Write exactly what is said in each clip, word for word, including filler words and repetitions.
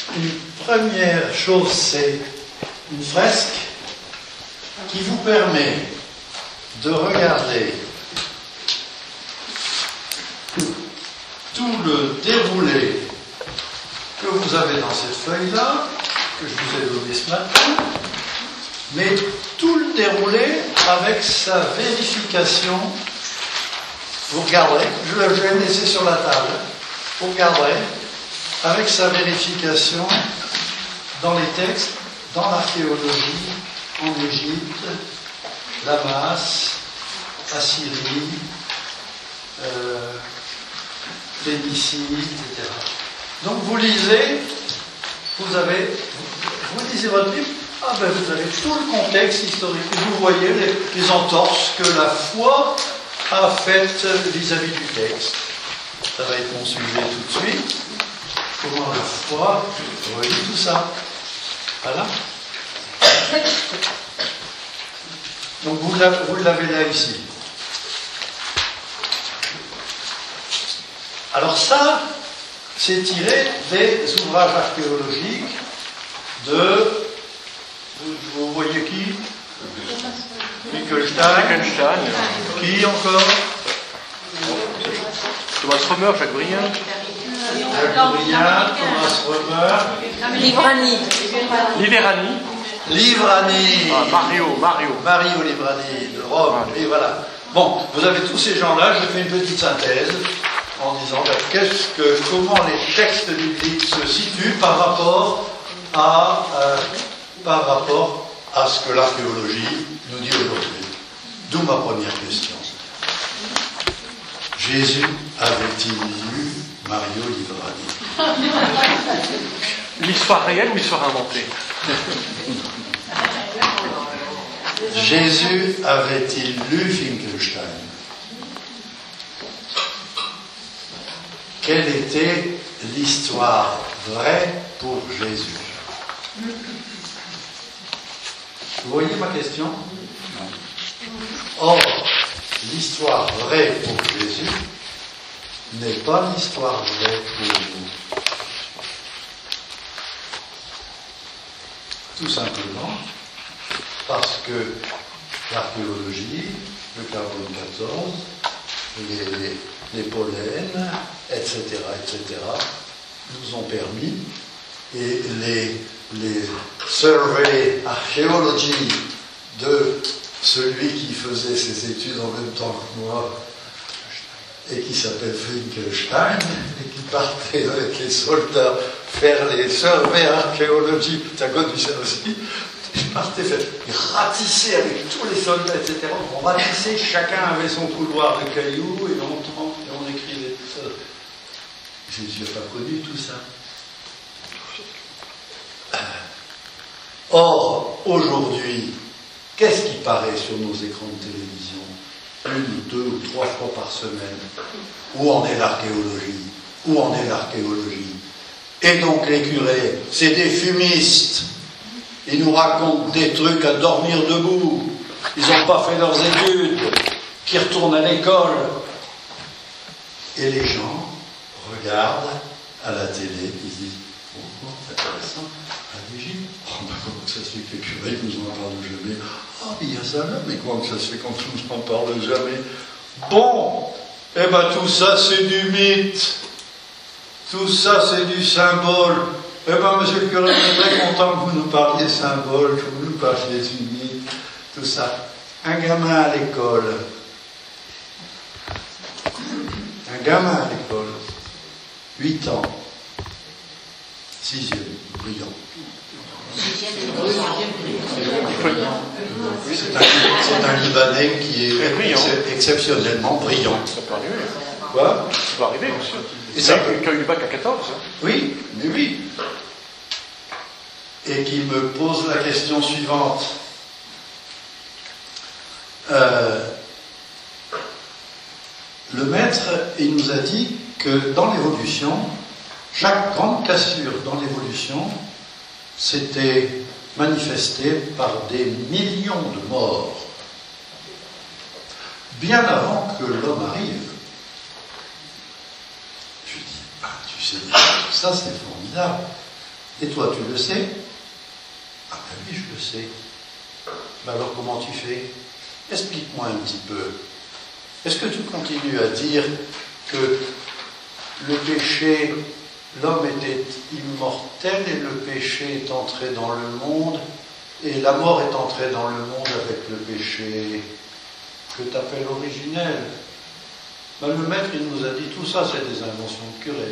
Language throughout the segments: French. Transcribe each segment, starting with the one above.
une première chose, c'est une fresque qui vous permet de regarder tout le déroulé que vous avez dans cette feuille-là, que je vous ai donné ce matin, mais tout le déroulé avec sa vérification. Vous regarderez, je vais le laisser sur la table, vous regarderez, avec sa vérification dans les textes, dans l'archéologie, en Égypte, Damas, Assyrie, euh, Phénicie, et cetera. Donc vous lisez, vous avez, vous lisez votre livre, ah ben vous avez tout le contexte historique, vous voyez les, les entorses que la foi a faites vis-à-vis du texte. Ça va être mon sujet tout de suite. Comment la foi, vous voyez tout ça. Voilà. Donc vous l'avez là ici. Alors ça, c'est tiré des ouvrages archéologiques de... Vous, vous voyez qui? Wittgenstein. Qui encore? Thomas Römer, Jacques Brien. Jacques Brien, Thomas Römer. Livrani. Livrani. Livrani. Ah, Mario, Mario. Mario Livrani de Rome. Et voilà. Bon, vous avez tous ces gens-là, je fais une petite synthèse en disant ben, qu'est-ce que, comment les textes bibliques se situent par rapport à, euh, par rapport à ce que l'archéologie nous dit aujourd'hui. D'où ma première question. Jésus avait-il lu Mario Livrani? L'histoire réelle ou l'histoire inventée? Jésus avait-il lu Wittgenstein? Quelle était l'histoire vraie pour Jésus? Vous voyez ma question? Or, l'histoire vraie pour Jésus n'est pas l'histoire vraie pour vous. Tout simplement parce que l'archéologie, le carbone quatorze, les, les, les pollens, et cetera, et cetera, nous ont permis, et les, les survey archaeology de celui qui faisait ses études en même temps que moi, et qui s'appelle Wittgenstein, et qui partait avec les soldats faire les survey archaeology, tu as connu ça aussi, je partais faire ratisser avec tous les soldats, et cetera. On ratissait, chacun avait son couloir de cailloux, et on, et on écrivait tout ça. Jésus n'a pas connu tout ça. Or, aujourd'hui, qu'est-ce qui paraît sur nos écrans de télévision? Une ou deux ou trois fois par semaine. Où en est l'archéologie? Où en est l'archéologie? Et donc les curés, c'est des fumistes. Ils nous racontent des trucs à dormir debout. Ils n'ont pas fait leurs études. Qui retournent à l'école. Et les gens regardent à la télé, ils disent « Oh, oh c'est intéressant, à l'Égypte. Oh, ben, comment ça se fait que les curés ne nous en parlent jamais? Oh, il y a ça là, mais comment ça se fait qu'on ne nous en parle jamais? Bon, eh ben tout ça c'est du mythe. Tout ça c'est du symbole. Eh bien, monsieur le curé, je suis très content que vous nous parliez symbole, que vous nous parliez du mythe, tout ça. Un gamin à l'école. Un gamin à l'école. huit ans. Sixième. Brillant. C'est un, c'est un Libanais qui est ex exceptionnellement brillant. Ça peut arriver. Quoi? Ça peut arriver, bien sûr. Et ça peut... Qui a eu le bac à quatorze. Oui, mais oui. Et qui me pose la question suivante. Euh, le maître, il nous a dit que dans l'évolution, chaque grande cassure dans l'évolution s'était manifestée par des millions de morts, bien avant que l'homme arrive. Je dis, ah, tu sais, ça c'est formidable. Et toi, tu le sais? Ah ben oui, je le sais. Mais alors comment tu fais? Explique-moi un petit peu. Est-ce que tu continues à dire que le péché, l'homme était immortel et le péché est entré dans le monde et la mort est entrée dans le monde avec le péché que tu appelles originel? Ben, le maître, il nous a dit tout ça, c'est des inventions de curé.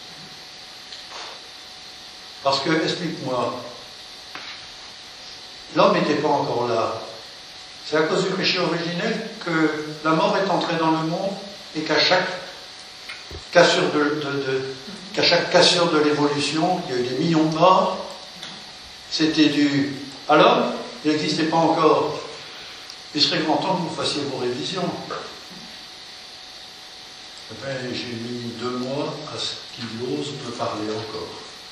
Parce que, explique-moi, l'homme n'était pas encore là. C'est à cause du péché originel que la mort est entrée dans le monde et qu'à chaque cassure de, de, de, qu'à chaque cassure de l'évolution, il y a eu des millions de morts. C'était dû à l'homme, il n'existait pas encore. Il serait grand temps que vous fassiez vos révisions. Eh bien, j'ai mis deux mois à ce qu'il ose me parler encore.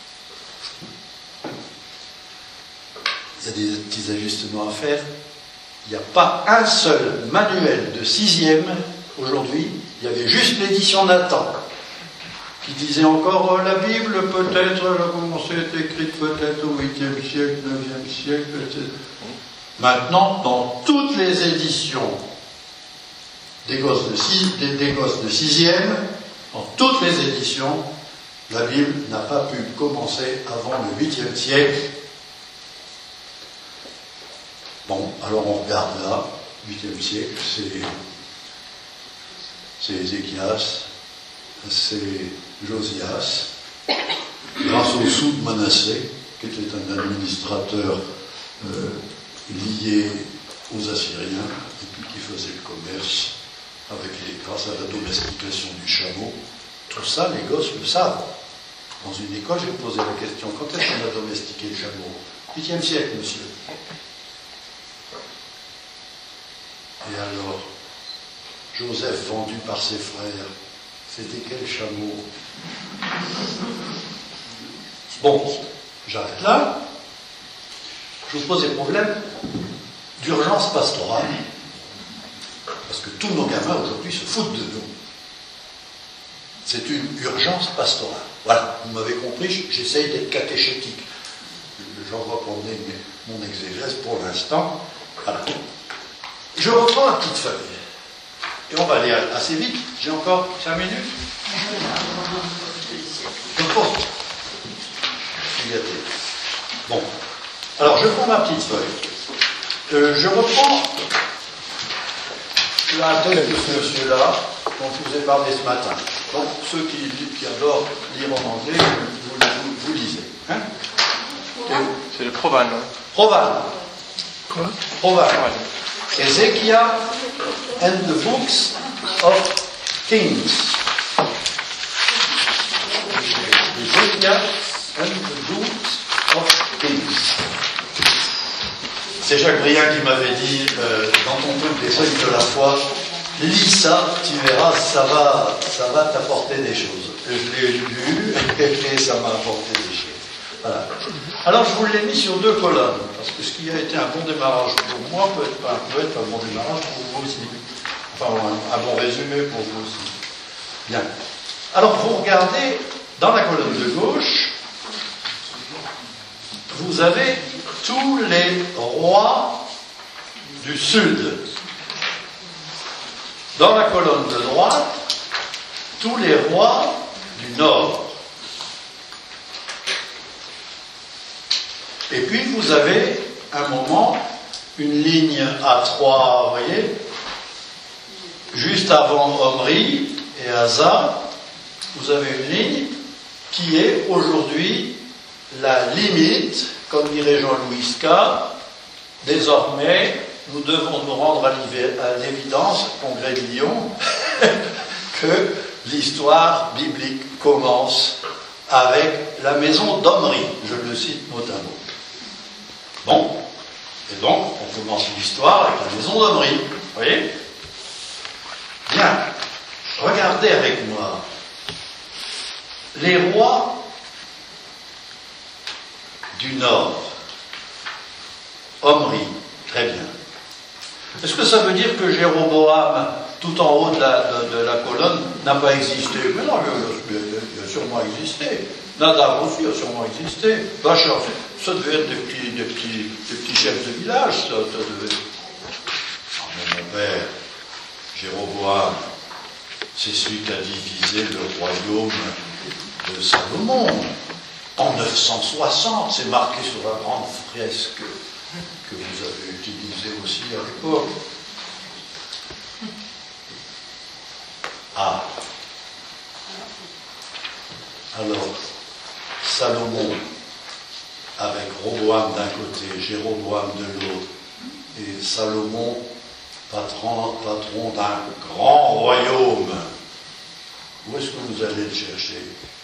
Il y a des petits ajustements à faire. Il n'y a pas un seul manuel de sixième aujourd'hui. Il y avait juste l'édition Nathan qui disait encore oh, la Bible peut-être, elle a commencé à être écrite peut-être au huitième siècle, neuvième siècle, et cetera. Maintenant, dans toutes les éditions des gosses de, six, des, des gosses de sixième, dans toutes les éditions, la Bible n'a pas pu commencer avant le huitième siècle. Bon, alors on regarde là, huitième siècle, c'est, c'est Ézéchias, c'est Josias, grâce au sou de Manassé, qui était un administrateur euh, lié aux Assyriens, et puis qui faisait le commerce avec les, grâce à la domestication du chameau. Tout ça, les gosses le savent. Dans une école, j'ai posé la question, quand est-ce qu'on a domestiqué le chameau? Huitième siècle, monsieur. Et alors, Joseph vendu par ses frères, c'était quel chameau? Bon, j'arrête là. Je vous pose des problèmes d'urgence pastorale. Parce que tous nos gamins aujourd'hui se foutent de nous. C'est une urgence pastorale. Voilà, vous m'avez compris, j'essaye d'être catéchétique. J'en vois promener mon exégèse pour l'instant. Voilà. Je reprends la petite feuille. Et on va aller assez vite. J'ai encore cinq minutes. Je prends. Je suis gâté. Bon. Alors, je prends ma petite feuille. Euh, je reprends la thèse de ce monsieur-là, dont je vous ai parlé ce matin. Donc, ceux qui, qui adorent lire en anglais, vous, vous, vous lisez. Hein? C'est le Provan. Hein? Provan. Quoi? Provan. Ezekiel and the books of Kings. Ezekiel and the books of Kings. C'est Jacques Briand qui m'avait dit euh, dans ton truc des feuilles de la foi, lis ça, tu verras, ça va, ça va t'apporter des choses. Et je l'ai lu et ça m'a apporté des choses. Voilà. Alors je vous l'ai mis sur deux colonnes, parce que ce qui a été un bon démarrage pour moi peut être, pas, peut être un bon démarrage pour vous aussi. Enfin, un, un bon résumé pour vous aussi. Bien. Alors vous regardez, dans la colonne de gauche, vous avez tous les rois du sud. Dans la colonne de droite, tous les rois du nord. Et puis vous avez, un moment, une ligne à trois, vous voyez, juste avant Omri et Asa, vous avez une ligne qui est aujourd'hui la limite, comme dirait Jean-Louis Ska, désormais, nous devons nous rendre à l'évidence, Congrès de Lyon, que l'histoire biblique commence avec la maison d'Omri, je le cite mot à mot. Bon, et donc, on commence l'histoire avec la maison d'Omri, vous voyez? Bien, regardez avec moi. Les rois du Nord, Omri, très bien. Est-ce que ça veut dire que Jéroboam tout en haut de la, de, de la colonne n'a pas existé. Mais non, il a, il a sûrement existé. Nadab aussi a sûrement existé. Bachar, ça devait être des petits, des petits, des petits chefs de village, ça, ça devait. Non, mais mon père, Jéroboam, c'est celui qui a divisé le royaume de Salomon en neuf cent soixante. C'est marqué sur la grande fresque que vous avez utilisée aussi à l'époque. Ah. Alors, Salomon, avec Roboam d'un côté, Jéroboam de l'autre, et Salomon, patron, patron d'un grand royaume. Où est-ce que vous allez le chercher?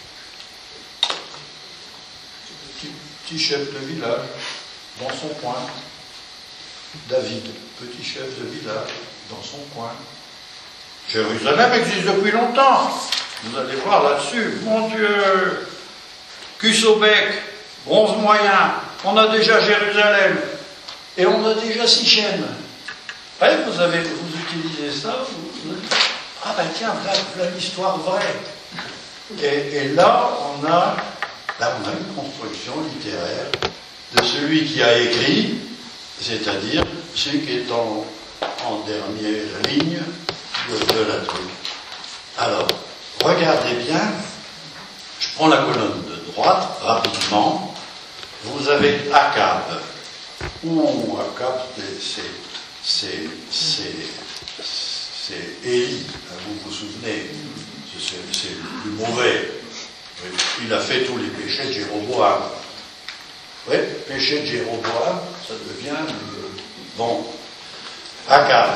Petit, petit chef de village, dans son coin. David, petit chef de village, dans son coin. Jérusalem existe depuis longtemps. Vous allez voir là-dessus. Mon Dieu, Cussobec, bronze moyen, on a déjà Jérusalem. Et on a déjà Sichem. Ouais, vous, avez, vous utilisez ça, vous, vous, ah ben tiens, là, là l'histoire vraie. Et, et là, on a, là, on a une construction littéraire de celui qui a écrit, c'est-à-dire celui qui est en, en dernière ligne de, de la truc. Alors, regardez bien, je prends la colonne de droite, rapidement. Vous avez Akab. Ouh, Akab, c'est, c'est, c'est, c'est Élie, vous vous souvenez, c'est, c'est le plus mauvais. Il a fait tous les péchés de Jéroboam. Oui, péché de Jéroboam, ça devient le... Bon, Akab.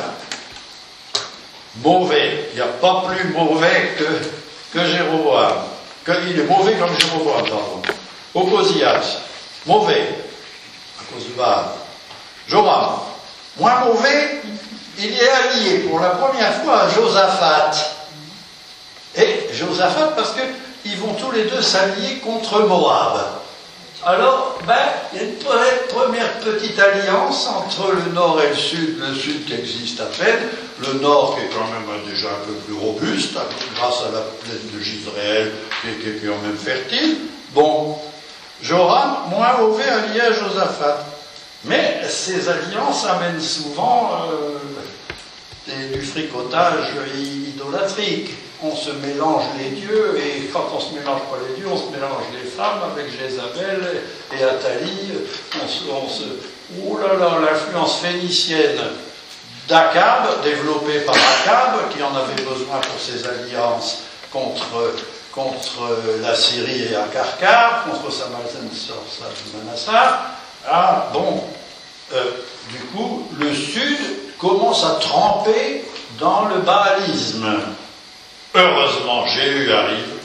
Mauvais, il n'y a pas plus mauvais que, que Jéroboam. Que, il est mauvais comme Jéroboam, pardon. Ocosias, mauvais, à cause du Baal. Joram, moins mauvais, il est allié pour la première fois à Josaphat. Et Josaphat, parce qu'ils vont tous les deux s'allier contre Moab. Alors, ben, il y a une première petite alliance entre le nord et le sud, le sud qui existe à peine, le nord qui est quand même déjà un peu plus robuste, grâce à la plaine de Gisréel, qui est quand même fertile. Bon, Joram, moins mauvais, allié à Josaphat. Mais ces alliances amènent souvent euh, des, du fricotage idolâtrique. On se mélange les dieux, et quand on se mélange pas les dieux, on se mélange les femmes avec Jézabel et Athalie. On se, on se, oh là là, l'influence phénicienne d'Akab, développée par Akab, qui en avait besoin pour ses alliances contre, contre la Syrie et Akarkar, contre Salmanassar. Ah, bon, euh, du coup, le Sud commence à tremper dans le baalisme. Heureusement, Jéhu arrive.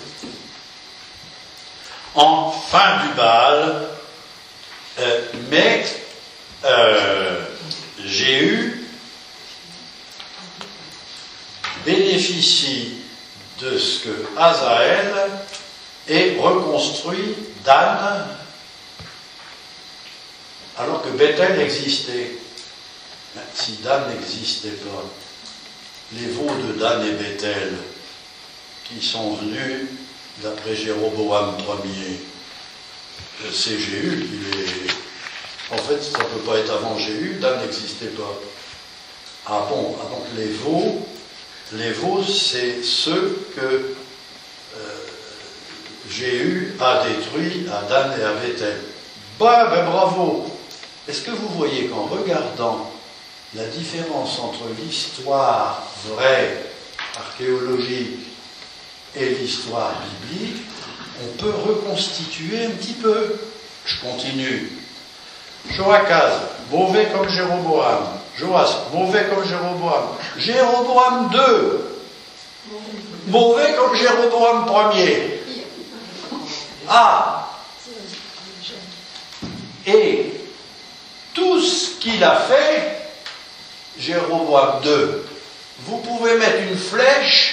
En fin du Baal, euh, mais euh, Jéhu bénéficie de ce que Hazaël ait reconstruit Dan, alors que Bethel existait. Si Dan n'existait pas, les veaux de Dan et Bethel, qui sont venus d'après Jéroboam Ier, c'est Jéhu qui les... En fait, ça ne peut pas être avant Jéhu, Dan n'existait pas. Ah bon, ah donc les veaux, les veaux, c'est ceux que euh, Jéhu a détruits à Dan et à Bethel. Bah, ben bravo. Est-ce que vous voyez qu'en regardant la différence entre l'histoire vraie, archéologique, et l'histoire biblique, on peut reconstituer un petit peu. Je continue. Joachaz, mauvais comme Jéroboam. Joas, mauvais comme Jéroboam. Jéroboam deux, mauvais comme Jéroboam Ier. Ah, et tout ce qu'il a fait, Jéroboam deux, vous pouvez mettre une flèche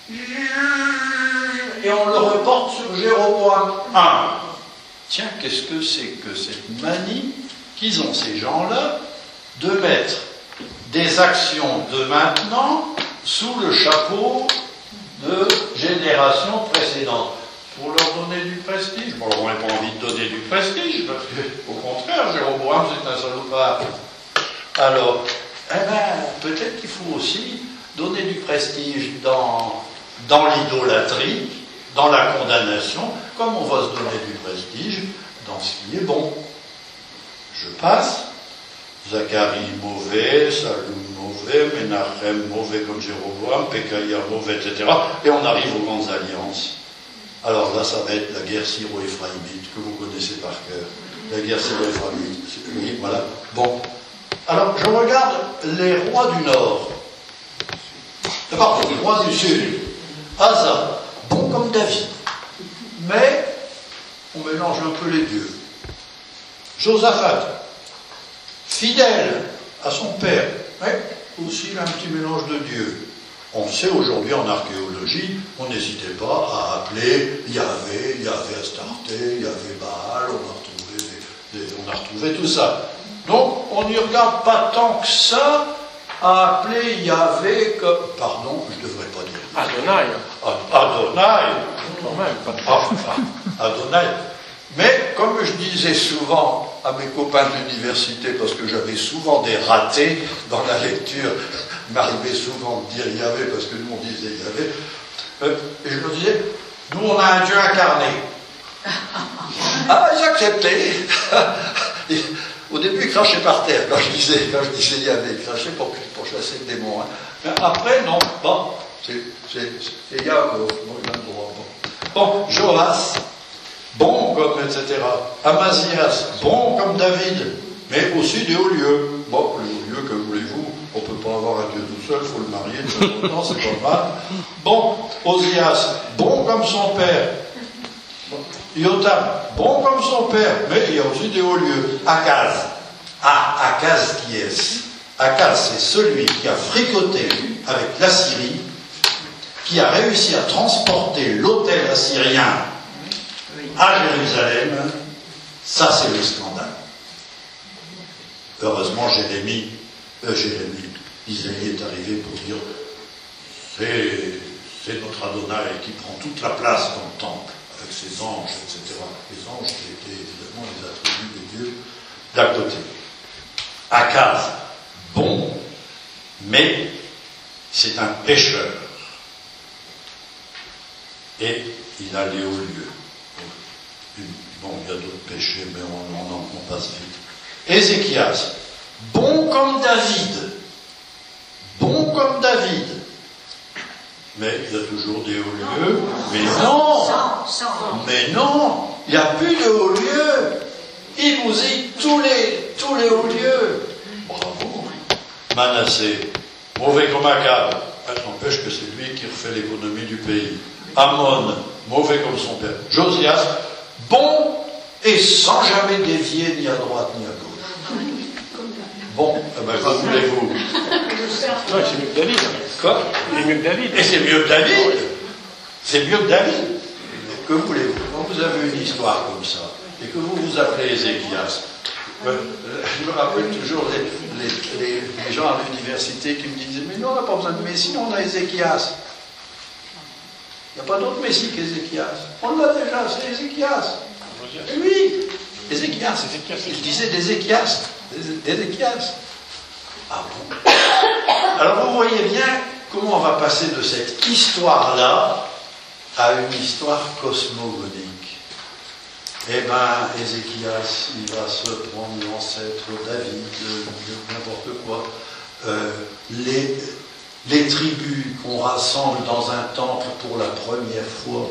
et on le reporte sur Jéroboam un. Tiens, qu'est-ce que c'est que cette manie qu'ils ont ces gens-là de mettre des actions de maintenant sous le chapeau de générations précédentes, pour leur donner du prestige. Bon, on n'a pas envie de donner du prestige, parce que, au contraire, Jéroboam, c'est un salopard. Alors, eh ben, peut-être qu'il faut aussi donner du prestige dans, dans l'idolâtrie, dans la condamnation, comme on va se donner du prestige dans ce qui est bon. Je passe. Zacharie mauvais, Salum mauvais, Menachem mauvais comme Jéroboam, Pekaïa mauvais, et cetera. Et on arrive aux grandes alliances. Alors là, ça va être la guerre syro-éphraïmite, que vous connaissez par cœur. La guerre syro-éphraïmite. Oui, voilà. Bon. Alors, je regarde les rois du Nord. Pardon, les rois du Sud. Asa, bon comme David. Mais, on mélange un peu les dieux. Josaphat, fidèle à son père, mais aussi il a un petit mélange de dieux. On sait aujourd'hui en archéologie, on n'hésitait pas à appeler Yahvé, Yahvé Astarté, Yahvé Baal, on a retrouvé, des, des, on a retrouvé tout ça. Donc on n'y regarde pas tant que ça à appeler Yahvé comme... Pardon, je ne devrais pas dire. Adonai. Adonai. Quand même, pas très... ah, Adonai. Mais, comme je disais souvent à mes copains de l'université, parce que j'avais souvent des ratés dans la lecture, il m'arrivait souvent de dire Yahvé, parce que nous on disait Yahvé, euh, et je leur disais, nous on a un Dieu incarné. Ah, ils acceptaient. Au début, ils crachaient par terre quand je disais, quand je disais Yahvé, ils crachaient pour, pour chasser le démon. Hein. Mais après, non, bon, c'est Yaakov, bon, il a le droit. Bon, bon Joas. Bon comme, et cetera. Amazias, bon comme David, mais aussi des hauts lieux. Bon, les hauts lieux, que voulez-vous, on ne peut pas avoir un Dieu tout seul, il faut le marier de temps en temps, c'est pas mal. Bon, Osias, bon comme son père. Yotam, bon comme son père, mais il y a aussi des hauts lieux. Akaz, ah, Akaz qui est Akaz, c'est celui qui a fricoté avec l'Assyrie, qui a réussi à transporter l'autel assyrien à Jérusalem. Ça c'est le scandale. Heureusement Jérémie, euh, Jérémie, Isaïe est arrivé pour dire c'est, c'est notre Adonai qui prend toute la place dans le temple, avec ses anges, et cetera. Les anges qui étaient évidemment les attributs des dieux d'à côté. Akaz, bon, mais c'est un pécheur. Et il a les hauts lieux. Bon, il y a d'autres péchés, mais on, on, on passe vite. Ézéchias, bon comme David. Bon comme David. Mais il y a toujours des hauts lieux. Mais non. Mais non. Il n'y a plus de hauts lieux. Il vous dit tous les, tous les hauts lieux. Bravo. Manassé, mauvais comme Akab. Ça n'empêche que c'est lui qui refait l'économie du pays. Amon, mauvais comme son père. Josias, bon et sans jamais dévier ni à droite ni à gauche. Bon, eh ben, quoi voulez-vous? Non, c'est mieux que David. Quoi? C'est mieux que David. Et c'est mieux que David. C'est mieux que David. Que voulez-vous? Quand vous avez une histoire comme ça, et que vous vous appelez Ézéchias, euh, je me rappelle toujours les, les, les, les gens à l'université qui me disaient, mais non, on n'a pas besoin de Messie, on a Ézéchias. Il n'y a pas d'autre Messie qu'Ézéchias. On l'a déjà, c'est Ézéchias. Et oui, Ézéchias. Il disait d'Ézéchias. D'Ézéchias. Ah bon? Alors vous voyez bien comment on va passer de cette histoire-là à une histoire cosmogonique. Eh bien, Ézéchias, il va se prendre l'ancêtre David, n'importe quoi. Euh, les... Les tribus qu'on rassemble dans un temple pour la première fois,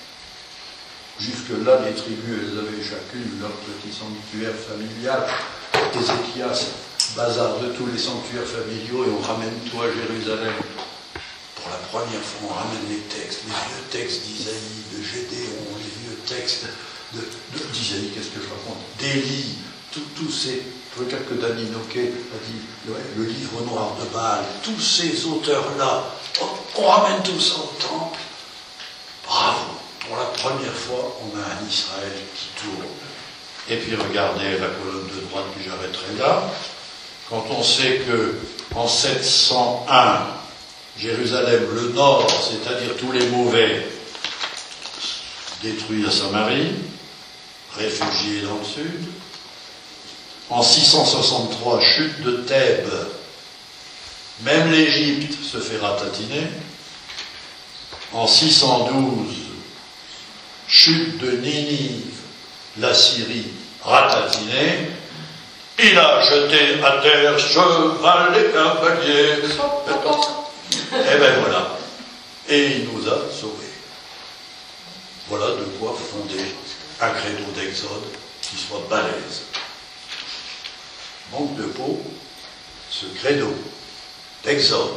jusque-là, les tribus, elles avaient chacune leur petit sanctuaire familial. Ézéchias, bazar de tous les sanctuaires familiaux, et on ramène tout à Jérusalem. Pour la première fois, on ramène les textes, les vieux textes d'Isaïe, de Gédéon, les vieux textes de, de, d'Isaïe, qu'est-ce que je raconte, d'Élie, tous ces... Peut-être que Danny Noquet a dit ouais, le livre noir de Baal, tous ces auteurs-là, on, on ramène tout ça au temple. Bravo, pour la première fois, on a un Israël qui tourne. Et puis regardez la colonne de droite, puis j'arrêterai là. Quand on sait que en sept cent un, Jérusalem, le nord, c'est-à-dire tous les mauvais, détruit à Samarie, réfugiés dans le sud. En six cent soixante-trois, chute de Thèbes, même l'Égypte se fait ratatiner. En six cent douze, chute de Ninive, la Syrie ratatinée. Il a jeté à terre cheval et cavaliers. Et ben voilà. Et il nous a sauvés. Voilà de quoi fonder un credo d'Exode qui soit balèze. Manque de peau, ce credo d'Exode,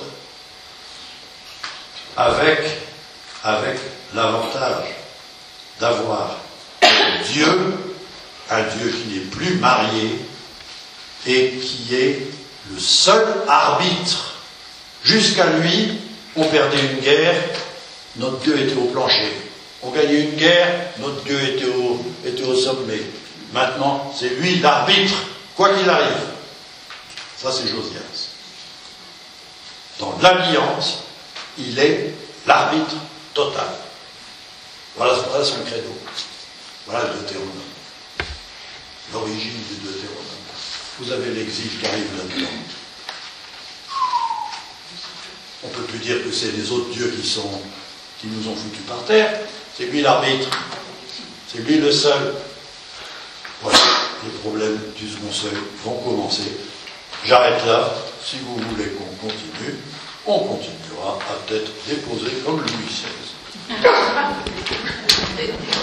avec, avec l'avantage d'avoir Dieu, un Dieu qui n'est plus marié et qui est le seul arbitre. Jusqu'à lui, on perdait une guerre, notre Dieu était au plancher. On gagnait une guerre, notre Dieu était au, était au sommet. Maintenant, c'est lui l'arbitre, quoi qu'il arrive. Ça, c'est Josias. Dans l'alliance, il est l'arbitre total. Voilà, voilà son credo. Voilà le Deutéronome. L'origine du Deutéronome. Vous avez l'exil qui arrive là-dedans. On ne peut plus dire que c'est les autres dieux qui, sont, qui nous ont foutus par terre. C'est lui l'arbitre. C'est lui le seul. Voilà, les problèmes du second seuil vont commencer. J'arrête là. Si vous voulez qu'on continue, on continuera à peut-être déposer comme Louis seize.